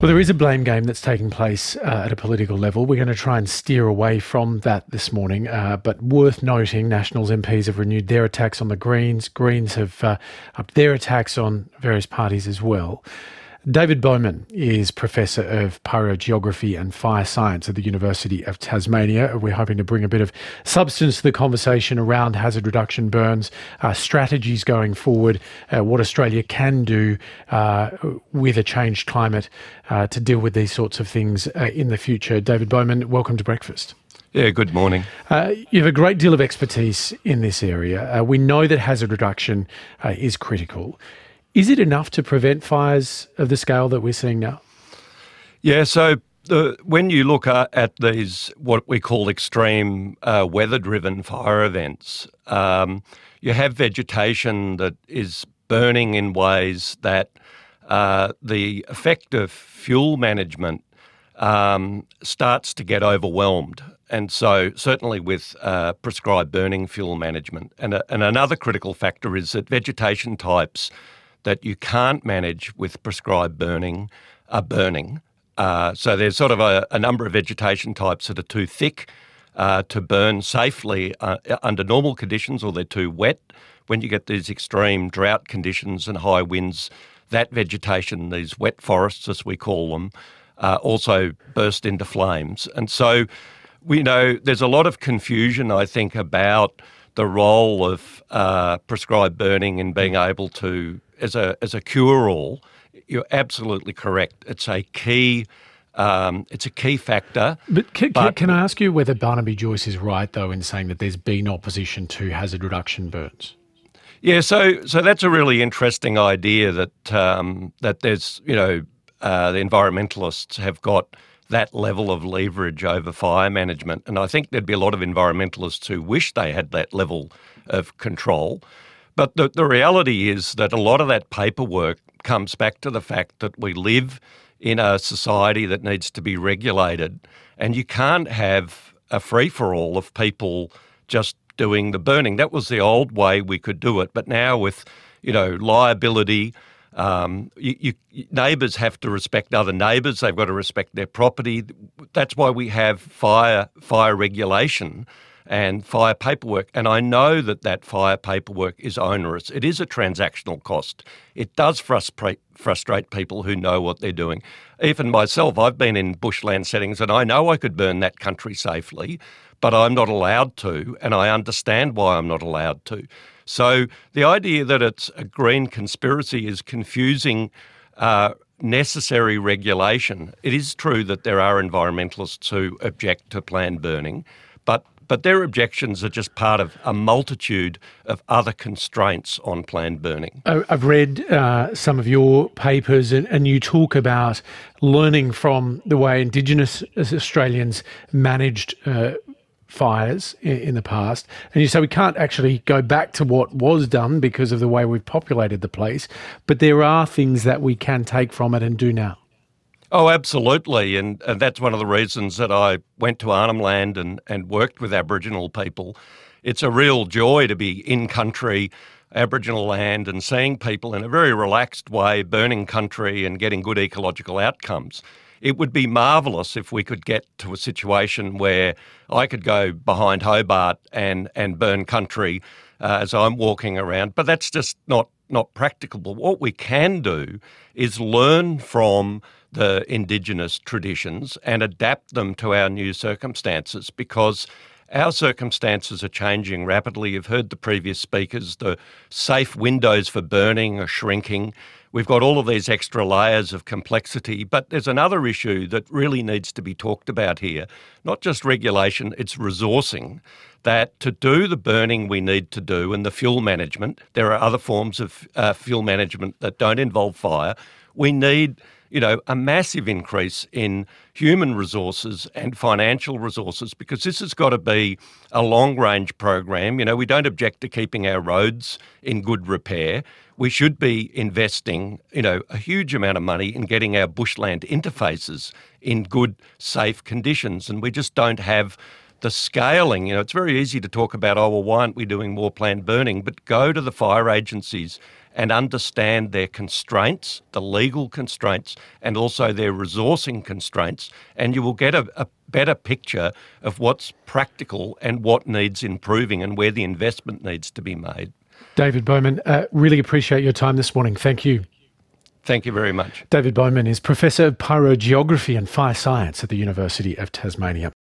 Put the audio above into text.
Well, there is a blame game that's taking place at a political level. We're going to try and steer away from that this morning, but worth noting, Nationals MPs have renewed their attacks on the Greens. Greens have upped their attacks on various parties as well. David Bowman is Professor of Pyrogeography and Fire Science at the University of Tasmania. We're hoping to bring a bit of substance to the conversation around hazard reduction burns, strategies going forward, what Australia can do with a changed climate to deal with these sorts of things in the future. David Bowman, welcome to Breakfast. Yeah, good morning. You have a great deal of expertise in this area. We know that hazard reduction is critical. Is it enough to prevent fires of the scale that we're seeing now? Yeah, so when you look at these, what we call extreme weather-driven fire events, you have vegetation that is burning in ways that the effect of fuel management starts to get overwhelmed. And so certainly with prescribed burning fuel management. And another critical factor is that vegetation types that you can't manage with prescribed burning are burning. So there's sort of a number of vegetation types that are too thick to burn safely under normal conditions, or they're too wet. When you get these extreme drought conditions and high winds, that vegetation, these wet forests as we call them, also burst into flames. And so we know there's a lot of confusion, I think, about the role of prescribed burning in being able to, as a cure-all. You're absolutely correct. It's a key factor. But can I ask you whether Barnaby Joyce is right, though, in saying that there's been opposition to hazard reduction burns? Yeah, so that's a really interesting idea that that there's, the environmentalists have got that level of leverage over fire management. And I think there'd be a lot of environmentalists who wish they had that level of control. But the reality is that a lot of that paperwork comes back to the fact that we live in a society that needs to be regulated, and you can't have a free-for-all of people just doing the burning. That was the old way we could do it. But now with, liability, neighbours have to respect other neighbours. They've got to respect their property. That's why we have fire regulation and fire paperwork. And I know that fire paperwork is onerous. It is a transactional cost. It does frustrate people who know what they're doing. Even myself, I've been in bushland settings and I know I could burn that country safely, but I'm not allowed to, and I understand why I'm not allowed to. So the idea that it's a green conspiracy is confusing necessary regulation. It is true that there are environmentalists who object to planned burning, but their objections are just part of a multitude of other constraints on planned burning. I've read some of your papers and you talk about learning from the way Indigenous Australians managed fires in the past. And you say we can't actually go back to what was done because of the way we've populated the place, but there are things that we can take from it and do now. Oh, absolutely. And that's one of the reasons that I went to Arnhem Land and worked with Aboriginal people. It's a real joy to be in country, Aboriginal land, and seeing people in a very relaxed way burning country and getting good ecological outcomes. It would be marvellous if we could get to a situation where I could go behind Hobart and burn country as I'm walking around, but that's just not practicable. What we can do is learn from the Indigenous traditions and adapt them to our new circumstances, because our circumstances are changing rapidly. You've heard the previous speakers, the safe windows for burning are shrinking. We've got all of these extra layers of complexity, but there's another issue that really needs to be talked about here. Not just regulation, it's resourcing. That to do the burning we need to do and the fuel management, there are other forms of fuel management that don't involve fire. We need a massive increase in human resources and financial resources, because this has got to be a long-range program. We don't object to keeping our roads in good repair. We should be investing, a huge amount of money in getting our bushland interfaces in good, safe conditions, and we just don't have the scaling. It's very easy to talk about, why aren't we doing more planned burning? But go to the fire agencies and understand their constraints, the legal constraints, and also their resourcing constraints, and you will get a better picture of what's practical and what needs improving and where the investment needs to be made. David Bowman, really appreciate your time this morning. Thank you. Thank you very much. David Bowman is Professor of Pyrogeography and Fire Science at the University of Tasmania.